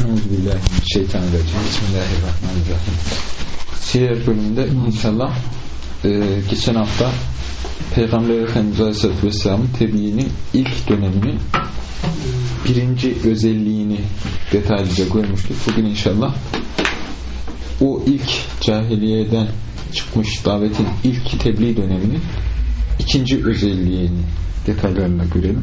Euzubillahimineşşeytanirracim. Bismillahirrahmanirrahim. Siyer bölümünde inşallah geçen hafta Peygamber Efendimiz Aleyhisselatü Vesselam'ın tebliğinin ilk döneminin birinci özelliğini detaylıca görmüştük. Bugün inşallah o ilk cahiliyeden çıkmış davetin ilk tebliğ döneminin ikinci özelliğini detaylarla görelim.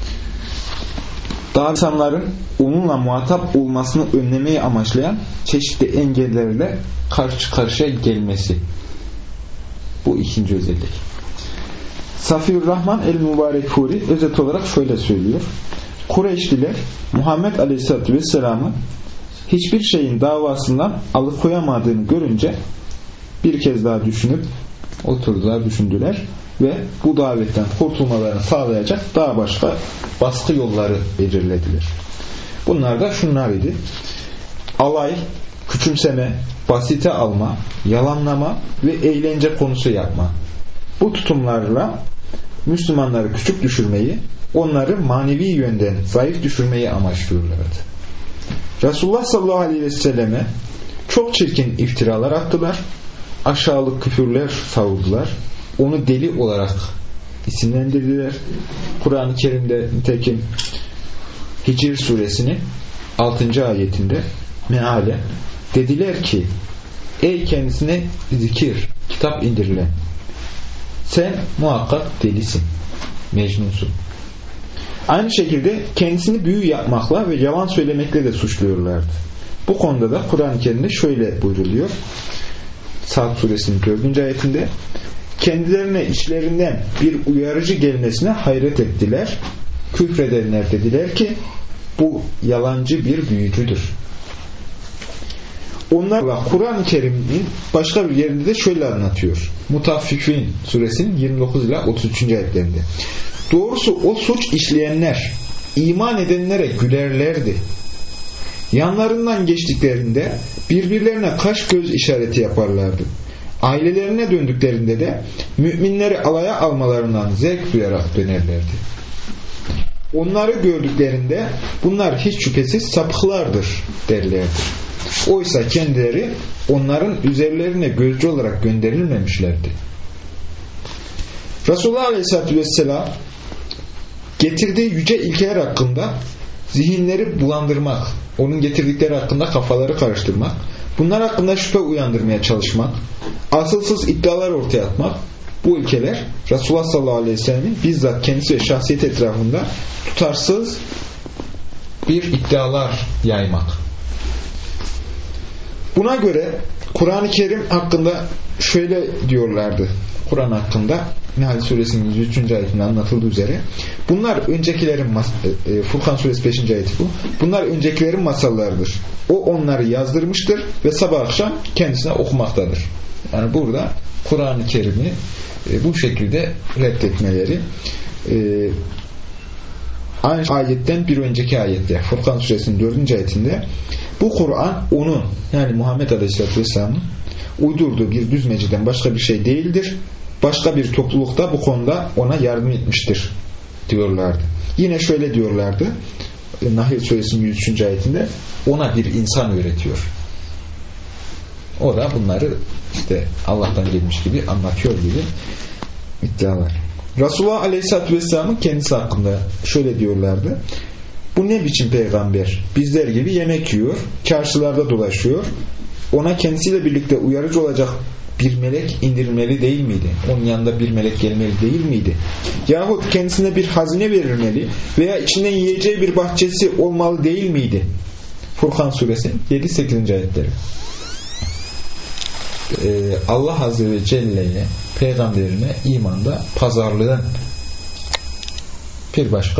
Daha insanların onunla muhatap olmasını önlemeyi amaçlayan çeşitli engellerle karşı karşıya gelmesi. Bu ikinci özellik. Safiyurrahman el-Mübarekfuri özet olarak şöyle söylüyor. Kureyşliler Muhammed Aleyhisselatü Vesselam'ı hiçbir şeyin davasından alıkoyamadığını görünce bir kez daha düşünüp oturdular, düşündüler ve bu davetten kurtulmalarını sağlayacak daha başka baskı yolları belirlediler. Bunlar da şunlar idi: alay, küçümseme, basite alma, yalanlama ve eğlence konusu yapma. Bu tutumlarla Müslümanları küçük düşürmeyi, onları manevi yönden zayıf düşürmeyi amaçlıyorlardı. Resulullah sallallahu aleyhi ve selleme çok çirkin iftiralar attılar, aşağılık küfürler savurdular, onu deli olarak isimlendirdiler. Kur'an-ı Kerim'de nitekim Hicr suresinin 6. ayetinde mealen dediler ki: ey kendisine zikir, kitap indirilen, sen muhakkak delisin, mecnunsun. Aynı şekilde kendisini büyü yapmakla ve yalan söylemekle de suçluyorlardı. Bu konuda da Kur'an-ı Kerim'de şöyle buyruluyor. Sad suresinin 4. ayetinde: kendilerine içlerinden bir uyarıcı gelmesine hayret ettiler. Küfredenler dediler ki bu yalancı bir büyücüdür. Onlar Kur'an-ı Kerim'in başka bir yerinde de şöyle anlatıyor. Mutaffifin suresinin 29 ila 33. ayetlerinde: doğrusu o suç işleyenler iman edenlere gülerlerdi. Yanlarından geçtiklerinde birbirlerine kaş göz işareti yaparlardı. Ailelerine döndüklerinde de müminleri alaya almalarından zevk duyarak dönerlerdi. Onları gördüklerinde bunlar hiç şüphesiz sapıklardır derlerdi. Oysa kendileri onların üzerlerine gözcü olarak gönderilmemişlerdi. Resulullah Aleyhisselatü Vesselam getirdiği yüce ilkeler hakkında zihinleri bulandırmak, onun getirdikleri hakkında kafaları karıştırmak, bunlar hakkında şüphe uyandırmaya çalışmak, asılsız iddialar ortaya atmak, bu ilkeler Resulullah sallallahu aleyhi ve sellem'in bizzat kendisi ve şahsiyet etrafında tutarsız bir iddialar yaymak. Buna göre Kur'an-ı Kerim hakkında şöyle diyorlardı. Kur'an hakkında Nahl suresinin 103. ayetinde anlatıldığı üzere bunlar öncekilerin Furkan suresi 5. ayeti bu. Bunlar öncekilerin masallarıdır. O onları yazdırmıştır ve sabah akşam kendisine okumaktadır. Yani burada Kur'an-ı Kerim'i bu şekilde reddetmeleri aynı ayetten bir önceki ayette Furkan suresinin 4. ayetinde bu Kur'an onun, yani Muhammed Aleyhisselatü Vesselam'ın uydurduğu bir düzmeciden başka bir şey değildir. Başka bir topluluk da bu konuda ona yardım etmiştir diyorlardı. Yine şöyle diyorlardı Nahl suresinin 103. ayetinde: ona bir insan öğretiyor. O da bunları işte Allah'tan gelmiş gibi anlatıyor gibi iddialar. Resulullah Aleyhisselatü Vesselam'ın kendisi hakkında şöyle diyorlardı: bu ne biçim peygamber? Bizler gibi yemek yiyor, çarşılarda dolaşıyor. Ona kendisiyle birlikte uyarıcı olacak bir melek indirilmeli değil miydi? Onun yanında bir melek gelmeli değil miydi? Yahut kendisine bir hazine verilmeli veya içinden yiyeceği bir bahçesi olmalı değil miydi? Furkan suresinin 7-8. ayetleri. Allah Azze ve Celle'ye, peygamberine imanda pazarlığın bir başka.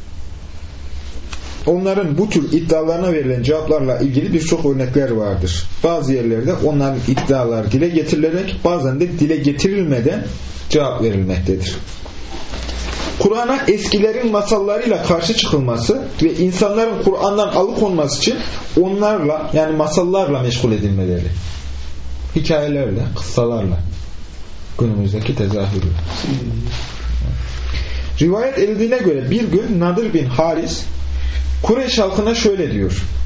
Onların bu tür iddialarına verilen cevaplarla ilgili birçok örnekler vardır. Bazı yerlerde onların iddialar dile getirilerek, bazen de dile getirilmeden cevap verilmektedir. Kur'an'a eskilerin masallarıyla karşı çıkılması ve insanların Kur'an'dan alıkonması için onlarla, yani masallarla meşgul edilmeleri, hikayelerle, kıssalarla, günümüzdeki tezahürü. Rivayet edildiğine göre bir gün Nadir bin Haris Kureyş halkına şöyle diyor: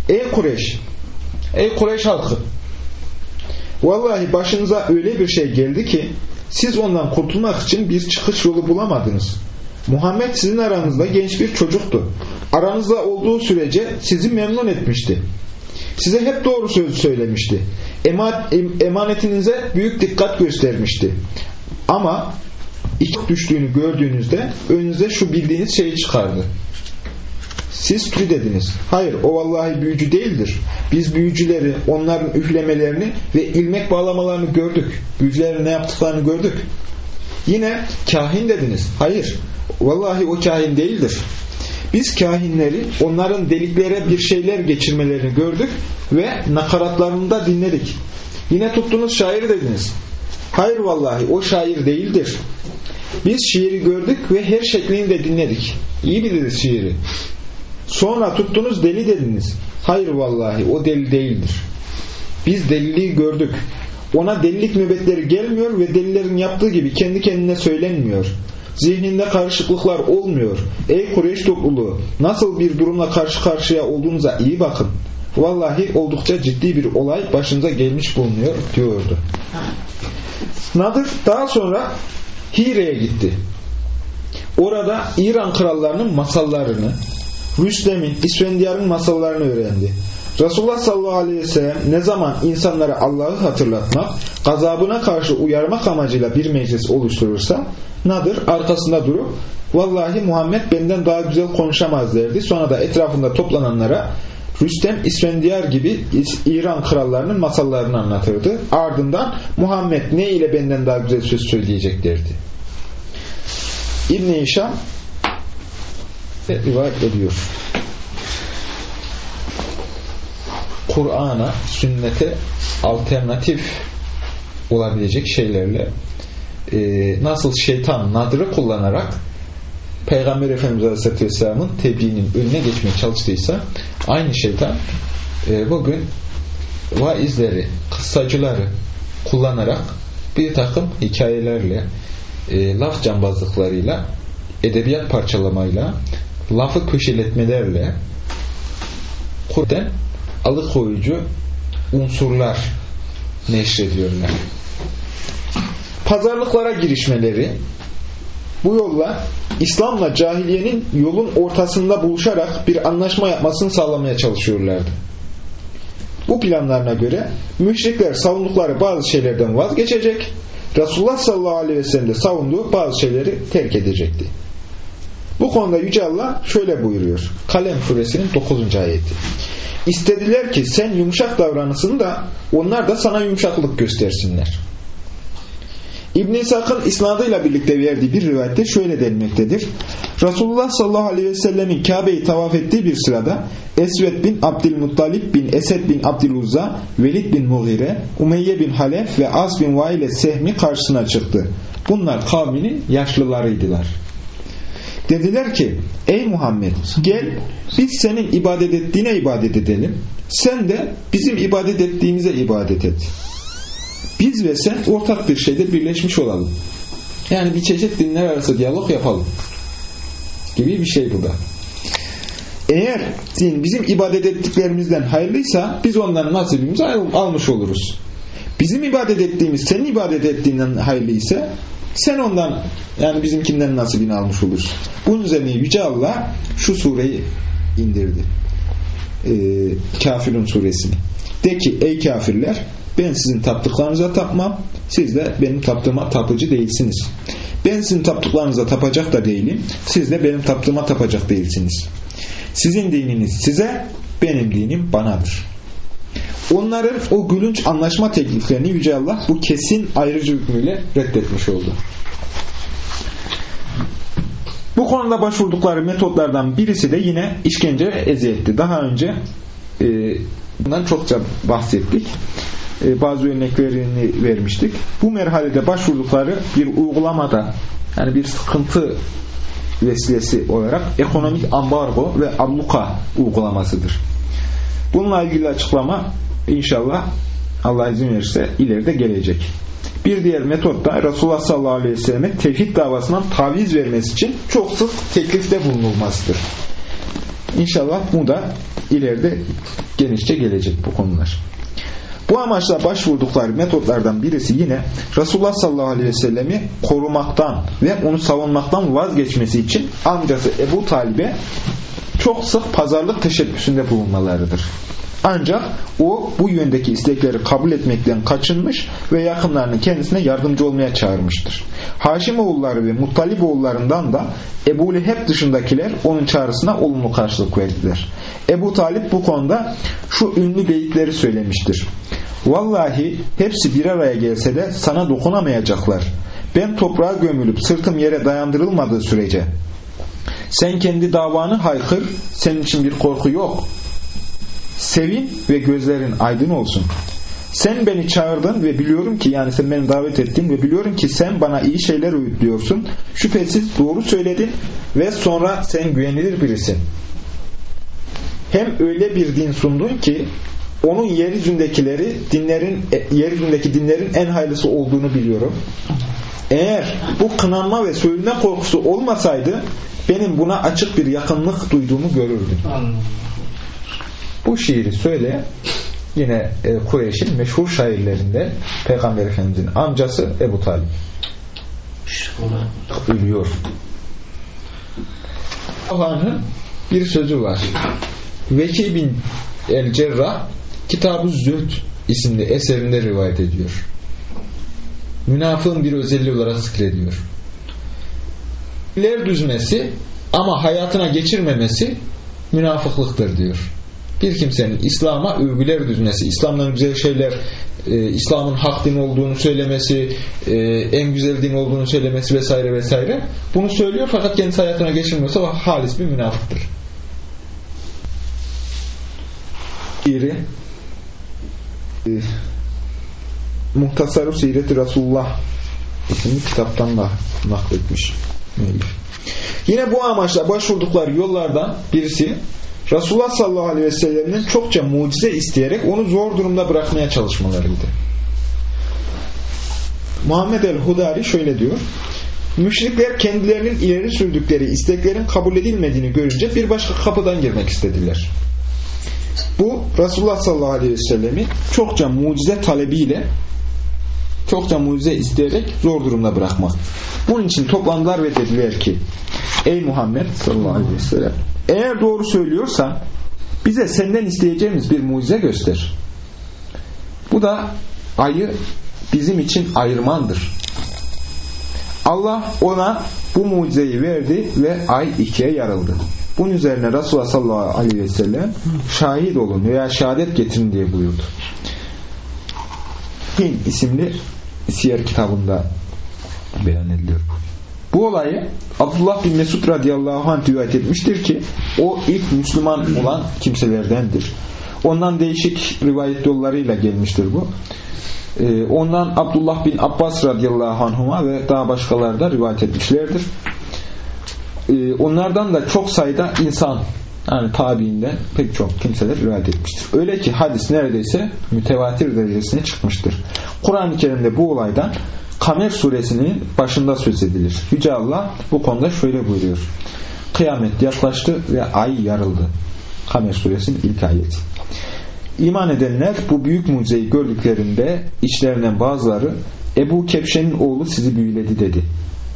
Ey Kureyş! Ey Kureyş halkı! Vallahi başınıza öyle bir şey geldi ki siz ondan kurtulmak için bir çıkış yolu bulamadınız. Muhammed sizin aranızda genç bir çocuktu. Aranızda olduğu sürece sizi memnun etmişti. Size hep doğru söz söylemişti. Emanetinize büyük dikkat göstermişti. Ama ilk düştüğünü gördüğünüzde önünüze şu bildiğiniz şeyi çıkardı. Siz tüy dediniz. Hayır, o vallahi büyücü değildir. Biz büyücüleri, onların üflemelerini ve ilmek bağlamalarını gördük. Büyücülerin ne yaptıklarını gördük. Yine kahin dediniz. Hayır, vallahi o kahin değildir. Biz kahinleri, onların deliklere bir şeyler geçirmelerini gördük ve nakaratlarını da dinledik. Yine tuttunuz şair dediniz. Hayır, vallahi o şair değildir. Biz şiiri gördük ve her şeklini de dinledik. İyi biliriz şiiri. Sonra tuttunuz deli dediniz. Hayır, vallahi o deli değildir. Biz deliliği gördük. Ona delilik nöbetleri gelmiyor ve delilerin yaptığı gibi kendi kendine söylenmiyor. Zihninde karışıklıklar olmuyor. Ey Kureyş topluluğu, nasıl bir durumla karşı karşıya olduğunuza iyi bakın. Vallahi oldukça ciddi bir olay başınıza gelmiş bulunuyor diyordu. Nadir daha sonra Hire'ye gitti. Orada İran krallarının masallarını, Rüstem'in, İsfendiyar'ın masallarını öğrendi. Resulullah sallallahu aleyhi ve sellem ne zaman insanlara Allah'ı hatırlatmak, gazabına karşı uyarmak amacıyla bir meclis oluşturursa, Nadir arkasında durup, vallahi Muhammed benden daha güzel konuşamaz derdi. Sonra da etrafında toplananlara Rüstem, İsfendiyar gibi İran krallarının masallarını anlatırdı. Ardından Muhammed ne ile benden daha güzel söz söyleyecek derdi. İbn-i Hişam rivayet ediyor. Kur'an'a, sünnete alternatif olabilecek şeylerle nasıl şeytan Nadır'ı kullanarak Peygamber Efendimiz Aleyhisselatü Vesselam'ın tebliğinin önüne geçmeye çalıştıysa aynı şeytan bugün vaizleri, kıssacıları kullanarak bir takım hikayelerle, laf cambazlıklarıyla, edebiyat parçalamayla, lafı köşeletmelerle Kur'an alıkoyucu unsurlar neşrediyorlar. Pazarlıklara girişmeleri, bu yolla İslam'la cahiliyenin yolun ortasında buluşarak bir anlaşma yapmasını sağlamaya çalışıyorlardı. Bu planlarına göre müşrikler savundukları bazı şeylerden vazgeçecek, Resulullah sallallahu aleyhi ve sellem de savunduğu bazı şeyleri terk edecekti. Bu konuda Yüce Allah şöyle buyuruyor. Kalem suresinin 9. ayeti. İstediler ki sen yumuşak davranısın da onlar da sana yumuşaklık göstersinler. İbn-i İshak'ın isnadıyla birlikte verdiği bir rivayette şöyle denmektedir. Resulullah sallallahu aleyhi ve sellemin Kabe'yi tavaf ettiği bir sırada Esved bin Abdülmuttalib bin Esed bin Abdüluzza, Velid bin Mughire, Umeyye bin Halef ve Az bin Vaile Sehmi karşısına çıktı. Bunlar kavminin yaşlılarıydılar. Dediler ki ey Muhammed gel biz senin ibadet ettiğine ibadet edelim. Sen de bizim ibadet ettiğimize ibadet et. Biz ve sen ortak bir şeyde birleşmiş olalım. Yani bir çeşit dinler arası diyalog yapalım. Gibi bir şey bu da. Eğer din bizim ibadet ettiklerimizden hayırlıysa biz ondan nasibimizi almış oluruz. Bizim ibadet ettiğimiz senin ibadet ettiğinden hayırlıysa sen ondan yani bizimkinden nasibini almış olursun. Bunun üzerine Yüce Allah şu sureyi indirdi. Kafirun suresini. De ki ey kafirler ben sizin taptıklarınıza tapmam. Siz de benim taptığıma tapıcı değilsiniz. Ben sizin taptıklarınıza tapacak da değilim. Siz de benim taptığıma tapacak değilsiniz. Sizin dininiz size, benim dinim banadır. Onların o gülünç anlaşma tekliflerini Yüce Allah bu kesin ayrıcı hükmüyle reddetmiş oldu. Bu konuda başvurdukları metotlardan birisi de yine işkence ve eziyetti. Daha önce bundan çokça bahsettik. Bazı örneklerini vermiştik. Bu merhalede başvurdukları bir uygulamada yani bir sıkıntı vesilesi olarak ekonomik ambargo ve abluka uygulamasıdır. Bununla ilgili açıklama inşallah Allah izin verirse ileride gelecek. Bir diğer metot da Resulullah sallallahu aleyhi ve sellem'e tevhid davasından taviz vermesi için çok sık teklifte bulunulmasıdır. İnşallah bu da ileride genişçe gelecek bu konular. Bu amaçla başvurdukları metotlardan birisi yine Resulullah sallallahu aleyhi ve sellemi korumaktan ve onu savunmaktan vazgeçmesi için amcası Ebu Talib'e çok sık pazarlık teşebbüsünde bulunmalarıdır. Ancak o bu yöndeki istekleri kabul etmekten kaçınmış ve yakınlarını kendisine yardımcı olmaya çağırmıştır. Haşimoğulları ve Muttaliboğullarından da Ebu Leheb dışındakiler onun çağrısına olumlu karşılık verdiler. Ebu Talib bu konuda şu ünlü beyitleri söylemiştir. Vallahi hepsi bir araya gelse de sana dokunamayacaklar. Ben toprağa gömülüp sırtım yere dayandırılmadığı sürece sen kendi davanı haykır, senin için bir korku yok. Sevin ve gözlerin aydın olsun. Sen beni çağırdın ve biliyorum ki, yani sen beni davet ettin ve biliyorum ki sen bana iyi şeyler öğütlüyorsun. Şüphesiz doğru söyledin ve sonra sen güvenilir birisin. Hem öyle bir din sundun ki onun yeryüzündeki dinlerin en hayırlısı olduğunu biliyorum. Eğer bu kınanma ve sövülme korkusu olmasaydı benim buna açık bir yakınlık duyduğumu görürdüm. Bu şiiri söyle yine Kureyş'in meşhur şairlerinde Peygamber Efendimiz'in amcası Ebu Talib ölüyor. Allah'ın bir sözü var. Veki bin el-Cerrah Kitab-ı Zühd isimli eserinde rivayet ediyor. Münafığın bir özelliği olarak zikrediyor. İler düzmesi ama hayatına geçirmemesi münafıklıktır diyor. Bir kimsenin İslam'a övgüler düzmesi, İslam'dan güzel şeyler, İslam'ın hak din olduğunu söylemesi, en güzel din olduğunu söylemesi vesaire vesaire, bunu söylüyor fakat kendisi hayatına geçirmiyorsa o halis bir münafıktır. Biri Muhtasar-ı Siret-i Resulullah isimli kitaptan da nakletmiş. Yine bu amaçla başvurdukları yollardan birisi Resulullah sallallahu aleyhi ve sellem'in çokça mucize isteyerek onu zor durumda bırakmaya çalışmalarıydı. Muhammed el-Hudari şöyle diyor: müşrikler kendilerinin ileri sürdükleri isteklerin kabul edilmediğini görünce bir başka kapıdan girmek istediler. Bu Resulullah sallallahu aleyhi ve sellemi çokça mucize talebiyle, çokça mucize isteyerek zor durumda bırakmak. Bunun için toplandılar ve dediler ki: ey Muhammed sallallahu aleyhi ve sellem, eğer doğru söylüyorsan bize senden isteyeceğimiz bir mucize göster. Bu da ayı bizim için ayırmandır. Allah ona bu mucizeyi verdi ve ay ikiye yarıldı. Bunun üzerine Resulullah sallallahu aleyhi ve sellem şahit olun veya şehadet getirin diye buyurdu. Hin isimli siyer kitabında beyan ediliyor. Bu olayı Abdullah bin Mesud radıyallahu anh rivayet etmiştir ki o ilk Müslüman olan kimselerdendir. Ondan değişik rivayet yollarıyla gelmiştir bu. Ondan Abdullah bin Abbas radıyallahu anhuma ve daha başkaları da rivayet etmişlerdir. Onlardan da çok sayıda insan, yani tabiinden pek çok kimseler rivayet etmiştir. Öyle ki hadis neredeyse mütevatir derecesine çıkmıştır. Kur'an-ı Kerim'de bu olaydan Kamer suresinin başında söz edilir. Yüce Allah bu konuda şöyle buyuruyor: kıyamet yaklaştı ve ay yarıldı. Kamer suresinin ilk ayeti. İman edenler bu büyük mucizeyi gördüklerinde içlerinden bazıları Ebu Kebşe'nin oğlu sizi büyüledi dedi.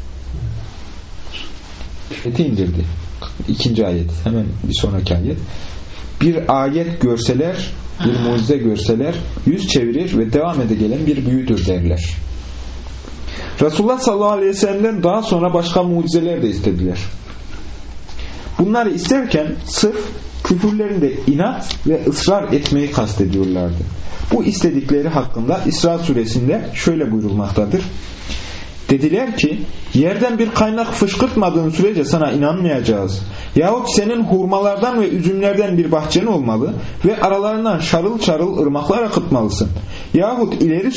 Ayeti indirdi. İkinci ayet. Hemen bir sonraki ayet. Bir ayet görseler, bir mucize görseler yüz çevirir ve devam ede gelen bir büyüdür derler. Resulullah sallallahu aleyhi ve sellem'den daha sonra başka mucizeler de istediler. Bunları isterken sırf küfürlerinde inat ve ısrar etmeyi kastediyorlardı. Bu istedikleri hakkında İsra suresinde şöyle buyurulmaktadır: dediler ki yerden bir kaynak fışkırtmadığın sürece sana inanmayacağız. Yahut senin hurmalardan ve üzümlerden bir bahçen olmalı ve aralarından şarıl şarıl ırmaklar akıtmalısın. Yahut ileri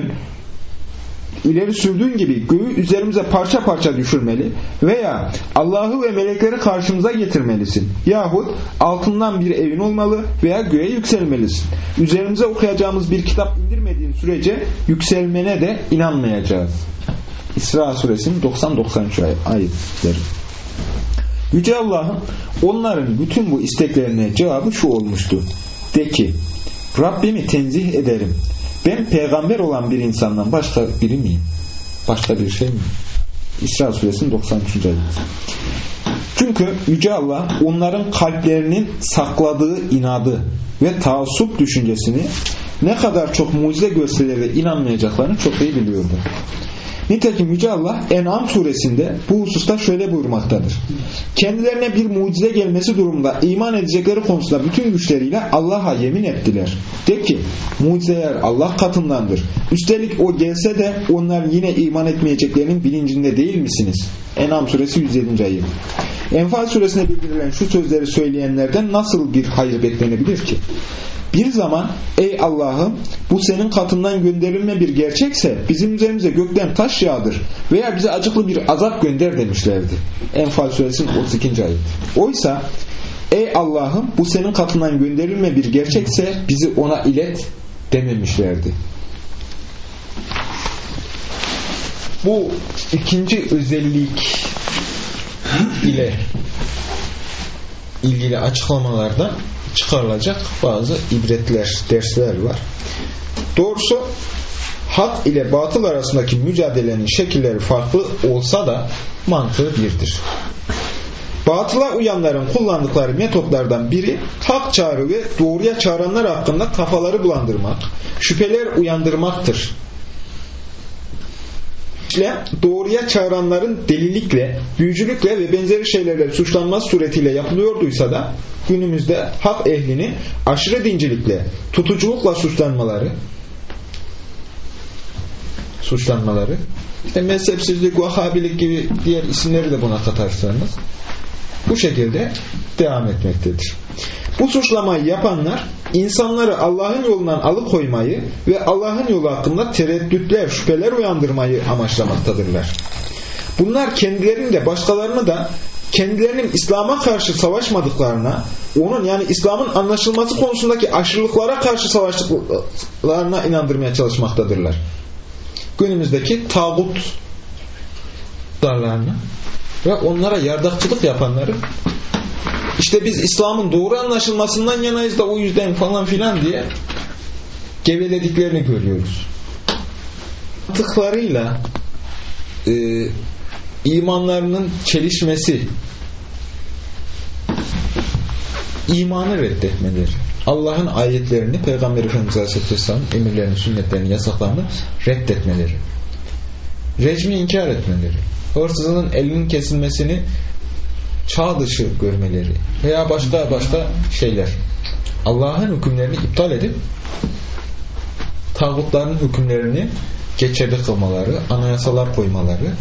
sürdüğün gibi göğü üzerimize parça parça düşürmeli veya Allah'ı ve melekleri karşımıza getirmelisin. Yahut altından bir evin olmalı veya göğe yükselmelisin. Üzerimize okuyacağımız bir kitap indirmediğin sürece yükselmene de inanmayacağız. İsra suresinin 90-93 ayetleri. Yüce Allah'ın onların bütün bu isteklerine cevabı şu olmuştu. De ki, Rabbimi tenzih ederim. Ben peygamber olan bir insandan başka biri miyim? Başka bir şey mi? İsra suresinin 93. ayeti. Çünkü Yüce Allah onların kalplerinin sakladığı inadı ve taassup düşüncesini ne kadar çok mucize görseleri de inanmayacaklarını çok iyi biliyordu. Nitekim Yüce Allah En'am suresinde bu hususta şöyle buyurmaktadır. Kendilerine bir mucize gelmesi durumunda iman edecekleri konusunda bütün güçleriyle Allah'a yemin ettiler. De ki, mucizeler Allah katındandır. Üstelik o gelse de onlar yine iman etmeyeceklerinin bilincinde değil misiniz? En'am suresi 107. ayet. Enfal suresinde bildirilen şu sözleri söyleyenlerden nasıl bir hayır beklenebilir ki? Bir zaman, ey Allah'ım, bu senin katından gönderilme bir gerçekse bizim üzerimize gökten taş yağdır veya bize acıklı bir azap gönder demişlerdi. Enfal suresinin 32. ayet. Oysa, ey Allah'ım, bu senin katından gönderilme bir gerçekse bizi ona ilet dememişlerdi. Bu ikinci özellik ile ilgili açıklamalardan çıkarılacak bazı ibretler, dersler var. Doğrusu hak ile batıl arasındaki mücadelenin şekilleri farklı olsa da mantığı birdir. Batıla uyanların kullandıkları metotlardan biri hak çağrı ve doğruya çağıranlar hakkında kafaları bulandırmak, şüpheler uyandırmaktır. Doğruya çağıranların delilikle, büyücülükle ve benzeri şeylerle suçlanması suretiyle yapılıyorduysa da günümüzde hak ehlini aşırı dincilikle, tutuculukla suçlanmaları, işte mezhepsizlik, vahhabilik gibi diğer isimleri de buna katarsanız bu şekilde devam etmektedir. Bu suçlamayı yapanlar insanları Allah'ın yolundan alıkoymayı ve Allah'ın yolu hakkında tereddütler, şüpheler uyandırmayı amaçlamaktadırlar. Bunlar kendilerini de başkalarını da kendilerinin İslam'a karşı savaşmadıklarına, onun yani İslam'ın anlaşılması konusundaki aşırılıklara karşı savaştıklarına inandırmaya çalışmaktadırlar. Günümüzdeki tağutlarlarına ve onlara yardakçılık yapanların İşte biz İslam'ın doğru anlaşılmasından yanayız da o yüzden falan filan diye gevelediklerini görüyoruz. Mantıklarıyla imanlarının çelişmesi, imanı reddetmeleri, Allah'ın ayetlerini, Peygamber Efendimiz Aleyhisselam'ın emirlerini, sünnetlerini, yasaklarını reddetmeleri, rejimi inkar etmeleri, hırsızın elinin kesilmesini çağ dışı görmeleri veya başka şeyler, Allah'ın hükümlerini iptal edip tağutların hükümlerini geçerli kılmaları, anayasalar koymaları,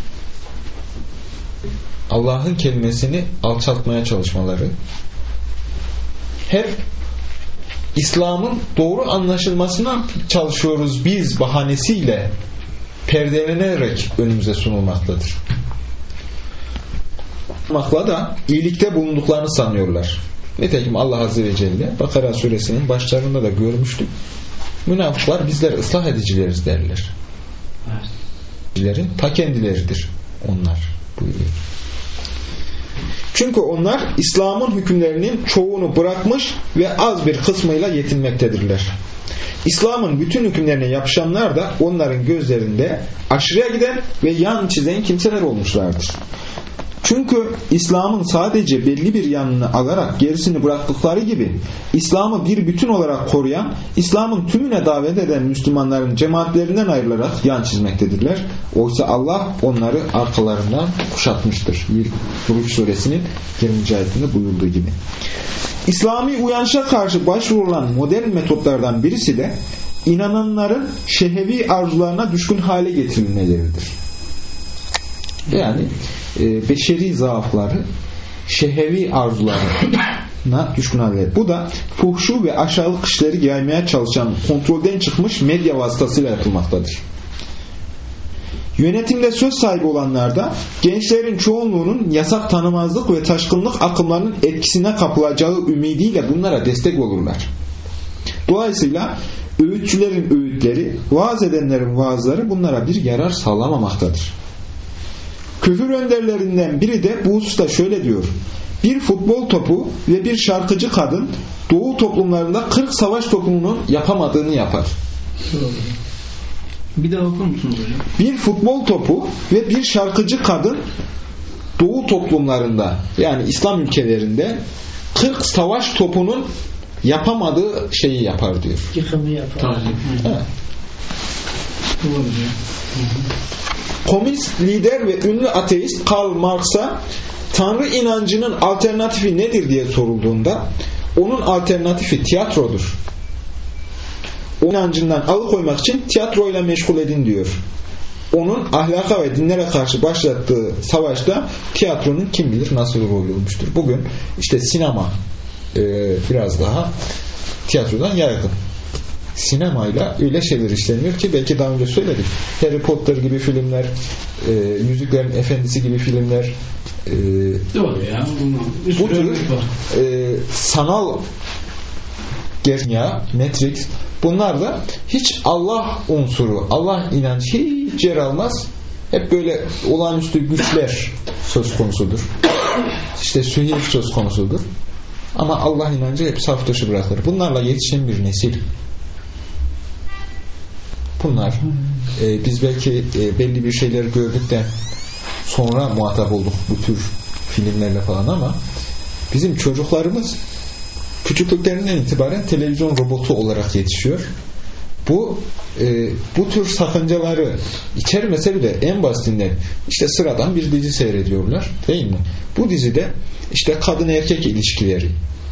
Allah'ın kelimesini alçaltmaya çalışmaları, hep İslam'ın doğru anlaşılmasına çalışıyoruz biz bahanesiyle perdelenerek önümüze sunulmaktadır. Da iyilikte bulunduklarını sanıyorlar. Nitekim Allah Azze ve Celle Bakara suresinin başlarında da görmüştük. Münafıklar bizler ıslah edicileriz derler. Evet. Ta kendileridir onlar buyuruyor. Çünkü onlar İslam'ın hükümlerinin çoğunu bırakmış ve az bir kısmıyla yetinmektedirler. İslam'ın bütün hükümlerine yapışanlar da onların gözlerinde aşırıya giden ve yan çizen kimseler olmuşlardır. Çünkü İslam'ın sadece belli bir yanını alarak gerisini bıraktıkları gibi İslam'ı bir bütün olarak koruyan, İslam'ın tümüne davet eden Müslümanların cemaatlerinden ayrılarak yan çizmektedirler. Oysa Allah onları arkalarından kuşatmıştır. Buruç suresinin 20. ayetinde buyurduğu gibi. İslami uyanışa karşı başvurulan modern metotlardan birisi de inananların şehevi arzularına düşkün hale getirilmeleridir. Yani beşeri zaafları, şehevi arzularına düşkün hale. Bu da fuhşu ve aşağılık işleri yaymaya çalışan kontrolden çıkmış medya vasıtasıyla yapılmaktadır. Yönetimde söz sahibi olanlar da gençlerin çoğunluğunun yasak tanımazlık ve taşkınlık akımlarının etkisine kapılacağı ümidiyle bunlara destek olurlar. Dolayısıyla öğütçülerin öğütleri, vaaz edenlerin vaazları bunlara bir yarar sağlamamaktadır. Küfür önderlerinden biri de bu hususta şöyle diyor: bir futbol topu ve bir şarkıcı kadın Doğu toplumlarında 40 savaş topunun yapamadığını yapar. Bir daha okur musunuz hocam? Bir futbol topu ve bir şarkıcı kadın Doğu toplumlarında, yani İslam ülkelerinde 40 savaş topunun yapamadığı şeyi yapar diyor. Yıkımı yapar. Evet. Komünist lider ve ünlü ateist Karl Marx'a Tanrı inancının alternatifi nedir diye sorulduğunda onun alternatifi tiyatrodur. O inancından alıkoymak için tiyatroyla meşgul edin diyor. Onun ahlaka ve dinlere karşı başlattığı savaşta tiyatronun kim bilir nasıl rol olmuştur. Bugün işte sinema biraz daha tiyatrodan yaygın. Sinemayla öyle şeyler işleniyor ki belki daha önce söyledik. Harry Potter gibi filmler, Yüzüklerin Efendisi gibi filmler, doğru ya. bu tür sanal gerçeklik, Matrix, bunlar da hiç Allah unsuru, Allah inancı hiç yer almaz. Hep böyle olağanüstü güçler söz konusudur. İşte sühir söz konusudur. Ama Allah inancı hep saf dışı bırakılır. Bunlarla yetişen bir nesil. Bunlar biz belki belli bir şeyler gördükten sonra muhatap olduk bu tür filmlerle falan, ama bizim çocuklarımız küçüklüklerinden itibaren televizyon robotu olarak yetişiyor. Bu tür sakıncaları içermese bile en basitinden işte sıradan bir dizi seyrediyorlar, değil mi? Bu dizide işte kadın erkek ilişkileri,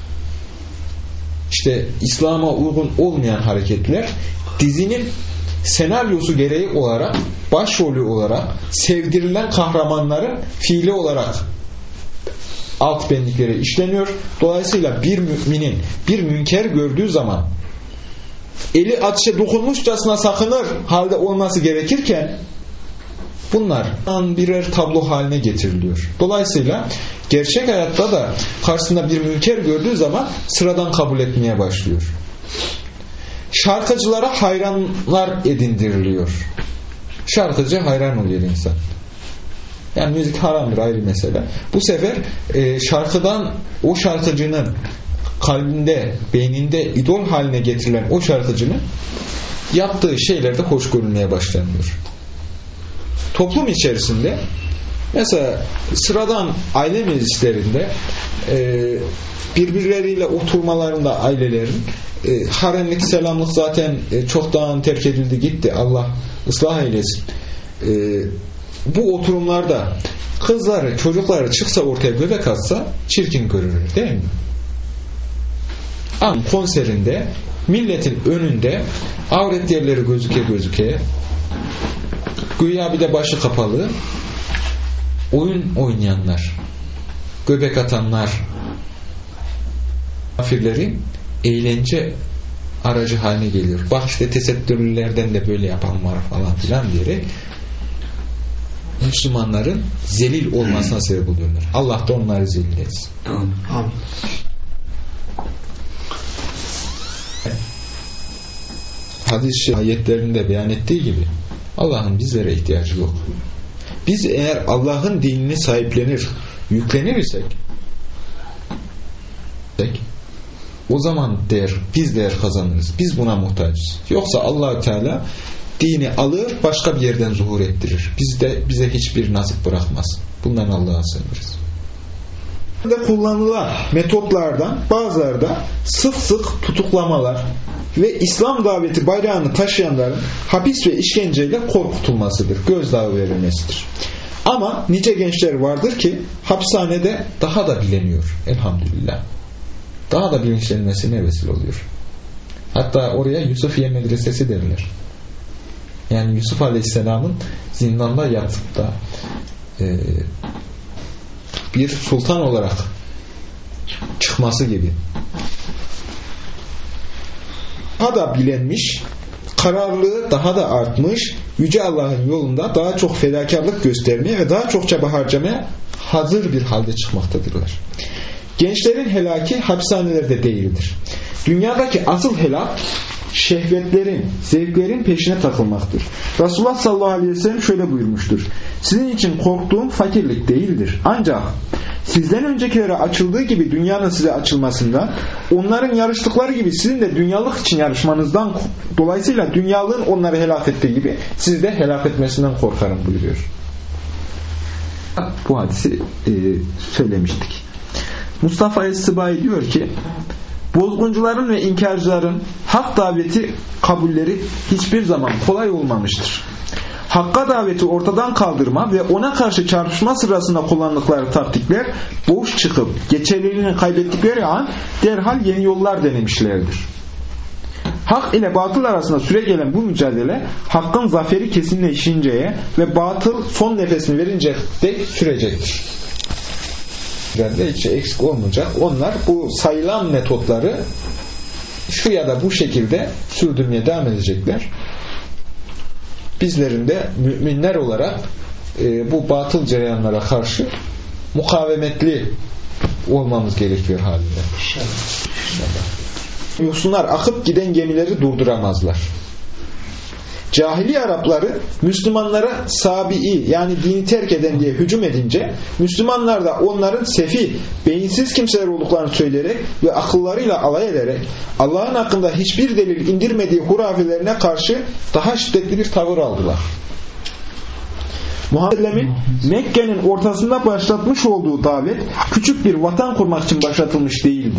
işte İslam'a uygun olmayan hareketler dizinin senaryosu gereği olarak, başrolü olarak sevdirilen kahramanların fiili olarak alt benliklere işleniyor. Dolayısıyla bir müminin bir münker gördüğü zaman eli ateşe dokunmuşçasına sakınır halde olması gerekirken bunlar birer tablo haline getiriliyor. Dolayısıyla gerçek hayatta da karşısında bir münker gördüğü zaman sıradan kabul etmeye başlıyor. Şarkıcılara hayranlar edindiriliyor. Şarkıcı hayran oluyor insan. Yani müzik haramdır, ayrı mesele. Bu sefer şarkıdan, o şarkıcının kalbinde, beyninde idol haline getirilen o şarkıcının yaptığı şeylerde hoş görülmeye başlanıyor. Toplum içerisinde mesela sıradan aile meclislerinde birbirleriyle oturmalarında ailelerin haremlik, selamlık zaten çoktan terk edildi gitti. Allah ıslah eylesin. Bu oturumlarda kızları, çocukları çıksa ortaya göbek atsa çirkin görülür, değil mi? Ama konserinde milletin önünde avret yerleri gözüke güya bir de başı kapalı oyun oynayanlar, göbek atanlar, kafirleri eğlence aracı haline geliyor. Bak işte tesettürlülerden de böyle yapan var falan filan diyerek Müslümanların zelil olmasına sebep oluyorlar. Allah da onları zelil etsin. Amin. Hadis ayetlerinde beyan ettiği gibi Allah'ın bizlere ihtiyacı yok. Biz eğer Allah'ın dinini sahiplenir, yüklenir isek o zaman biz değer kazanırız. Biz buna muhtacız. Yoksa Allah-u Teala dini alır, başka bir yerden zuhur ettirir. Bize hiçbir nasip bırakmaz. Bundan Allah'a sığınırız. Kullanılan metotlardan bazıları da sık tutuklamalar ve İslam daveti bayrağını taşıyanların hapis ve işkenceyle korkutulmasıdır. Gözdağı verilmesidir. Ama nice gençler vardır ki hapishanede daha da bileniyor. Elhamdülillah. Daha da bilinçlenmesine vesile oluyor. Hatta oraya Yusufiye Medresesi derler. Yani Yusuf Aleyhisselam'ın zindanda yatıp da bir sultan olarak çıkması gibi. Daha da bilenmiş, kararlılığı daha da artmış, Yüce Allah'ın yolunda daha çok fedakarlık göstermeye ve daha çok çaba harcamaya hazır bir halde çıkmaktadırlar. Gençlerin helaki hapishanelerde değildir. Dünyadaki asıl helak şehvetlerin, zevklerin peşine takılmaktır. Resulullah sallallahu aleyhi ve sellem şöyle buyurmuştur. Sizin için korktuğum fakirlik değildir. Ancak sizden öncekilere açıldığı gibi dünyanın size açılmasından, onların yarıştıkları gibi sizin de dünyalık için yarışmanızdan, dolayısıyla dünyalığın onları helak ettiği gibi siz de helak etmesinden korkarım buyuruyor. Bu hadisi söylemiştik. Mustafa Es-Sibai diyor ki, bozguncuların ve inkarcıların hak daveti kabulleri hiçbir zaman kolay olmamıştır. Hakka daveti ortadan kaldırma ve ona karşı çarpışma sırasında kullandıkları taktikler boş çıkıp geçerliliğini kaybettikleri an derhal yeni yollar denemişlerdir. Hak ile batıl arasında süregelen bu mücadele hakkın zaferi kesinleşinceye ve batıl son nefesini verince de sürecektir. Hiç eksik olmayacak. Onlar bu sayılan metotları şu ya da bu şekilde sürdürmeye devam edecekler. Bizlerin de müminler olarak bu batıl cereyanlara karşı mukavemetli olmamız gerekiyor halinde. İnşallah. Yosunlar akıp giden gemileri durduramazlar. Cahili Arapları Müslümanlara sabi'i yani dini terk eden diye hücum edince Müslümanlar da onların sefih, beyinsiz kimseler olduklarını söyleyerek ve akıllarıyla alay ederek Allah'ın hakkında hiçbir delil indirmediği hurafelerine karşı daha şiddetli bir tavır aldılar. Muhammed'in Mekke'nin ortasında başlatmış olduğu davet küçük bir vatan kurmak için başlatılmış değildi.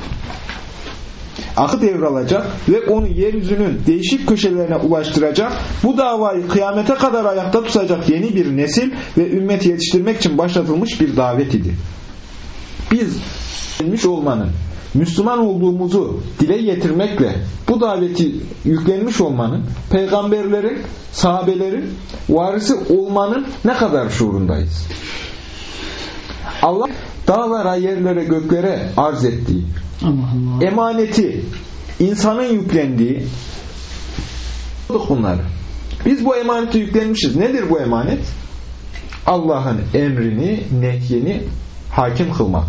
Akı devralacak ve onu yeryüzünün değişik köşelerine ulaştıracak, bu davayı kıyamete kadar ayakta tutacak yeni bir nesil ve ümmeti yetiştirmek için başlatılmış bir davet idi. Biz gelmiş olmanın, Müslüman olduğumuzu dile getirmekle bu daveti yüklenmiş olmanın, peygamberlerin, sahabelerin varisi olmanın ne kadar şuurundayız? Allah dağlara, yerlere, göklere arz ettiği emaneti, insanın yüklendiği bunları. Biz bu emaneti yüklenmişiz. Nedir bu emanet? Allah'ın emrini, nehyini hakim kılmak.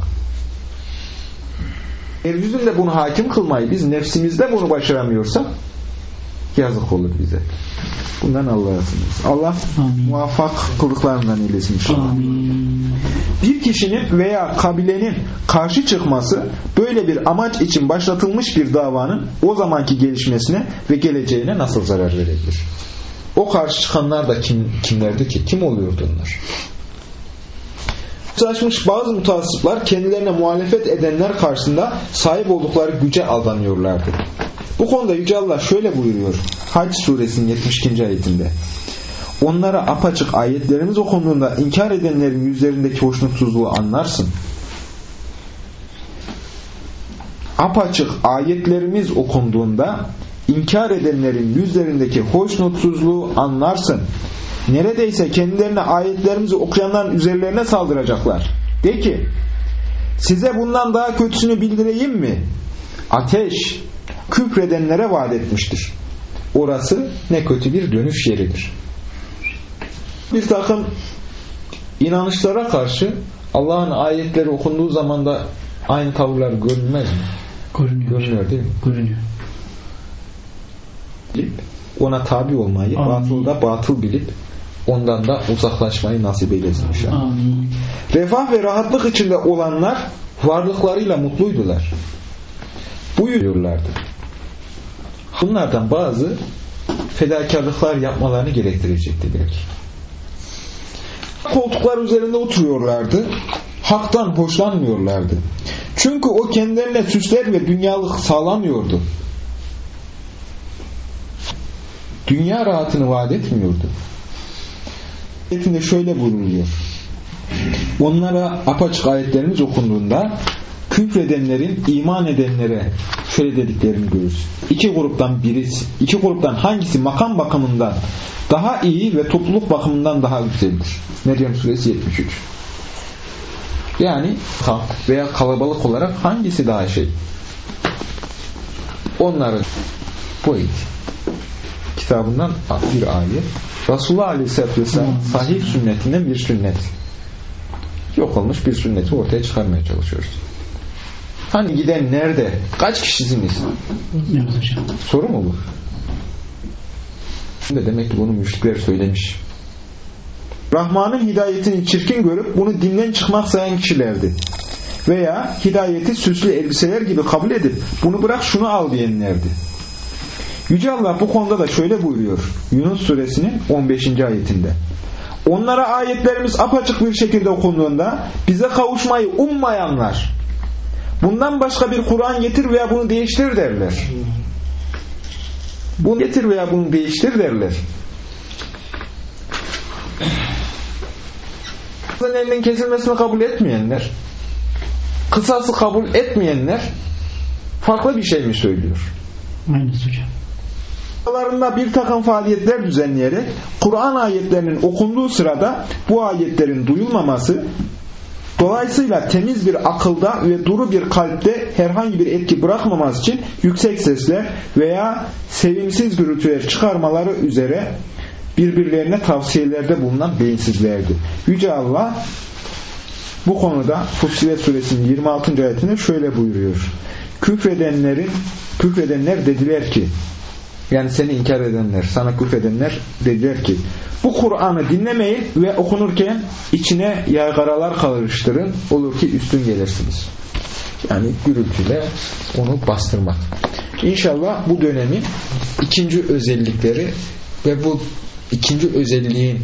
Yeryüzünde bunu hakim kılmayı biz nefsimizde bunu başaramıyorsak yazık olur bize. Bundan Allah'a sığınırız. Allah muvaffak kıldıklarından eylesin inşallah. Bir kişinin veya kabilenin karşı çıkması böyle bir amaç için başlatılmış bir davanın o zamanki gelişmesine ve geleceğine nasıl zarar verebilir? O karşı çıkanlar da kimlerdi ki? Kim oluyordu onlar? Saçmış bazı mutassıplar kendilerine muhalefet edenler karşısında sahip oldukları güce aldanıyorlardı. Bu konuda Yüce Allah şöyle buyuruyor Hac suresinin 72. ayetinde. Onlara apaçık ayetlerimiz okunduğunda inkar edenlerin yüzlerindeki hoşnutsuzluğu anlarsın. Apaçık ayetlerimiz okunduğunda inkar edenlerin yüzlerindeki hoşnutsuzluğu anlarsın. Neredeyse kendilerine ayetlerimizi okuyanların üzerlerine saldıracaklar. De ki, size bundan daha kötüsünü bildireyim mi? Ateş küfredenlere vaat etmiştir. Orası ne kötü bir dönüş yeridir. Bir takım inanışlara karşı Allah'ın ayetleri okunduğu zaman da aynı tavırlar görünmez mi? Görünüyor değil mi? Görünüyor. Ona tabi olmayı, batılda batıl bilip ondan da uzaklaşmayı nasip eylesin inşallah. Refah ve rahatlık içinde olanlar varlıklarıyla mutluydular. Buyuruyorlardı. Bunlardan bazı fedakarlıklar yapmalarını gerektirecekti belki. Koltuklar üzerinde oturuyorlardı. Haktan hoşlanmıyorlardı. Çünkü o kendilerine süsler ve dünyalık sağlamıyordu. Dünya rahatını vaat etmiyordu. Ayetinde şöyle buyruluyor. Onlara apaçık ayetlerimiz okunduğunda küfredenlerin iman edenlere şöyle dediklerini görürüz. İki gruptan hangisi makam bakımından daha iyi ve topluluk bakımından daha güzeldir? Meryem suresi 73. Yani veya kalabalık olarak hangisi daha onların bu kitabından bir ayet. Resulullah Aleyhisselatü Vesselam sahih sünnetinden bir sünnet. Yok olmuş bir sünneti ortaya çıkarmaya çalışıyoruz. Hani giden nerede? Kaç kişisiniz? Evet hocam. Soru mu bu? Demek ki bunu müşrikler söylemiş. Rahman'ın hidayetini çirkin görüp bunu dinden çıkmak sayan kişilerdi. Veya hidayeti süslü elbiseler gibi kabul edip bunu bırak şunu al diyenlerdi. Yüce Allah bu konuda da şöyle buyuruyor. Yunus suresinin 15. ayetinde. Onlara ayetlerimiz apaçık bir şekilde okunduğunda bize kavuşmayı ummayanlar, bundan başka bir Kur'an getir veya bunu değiştir derler. Bunu getir veya bunu değiştir derler. Elinin kesilmesini kabul etmeyenler, kısası kabul etmeyenler farklı bir şey mi söylüyor? Aynen hocam. Aralarında bir takım faaliyetler düzenleyerek Kur'an ayetlerinin okunduğu sırada bu ayetlerin duyulmaması, dolayısıyla temiz bir akılda ve duru bir kalpte herhangi bir etki bırakmaması için yüksek sesler veya sevimsiz gürültüler çıkarmaları üzere birbirlerine tavsiyelerde bulunan beyinsizlerdi. Yüce Allah bu konuda Fussilet suresinin 26. ayetinde şöyle buyuruyor. Küfredenler dediler ki, yani seni inkar edenler, sana küfredenler dediler ki, bu Kur'an'ı dinlemeyin ve okunurken içine yaygaralar karıştırın, olur ki üstün gelirsiniz. Yani gürültüyle onu bastırmak. İnşallah bu dönemin ikinci özellikleri ve bu ikinci özelliğin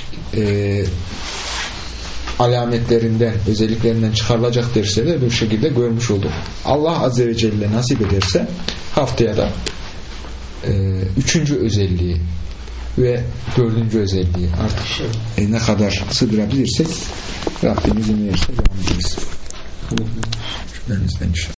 alametlerinden, özelliklerinden çıkarılacak dersleri bir şekilde görmüş olduk. Allah Azze ve Celle nasip ederse haftaya da üçüncü özelliği ve dördüncü özelliği artık ne kadar sığdırabilirsek Rabbimiz izin verirse devam ederiz. Şüphenizden inşallah.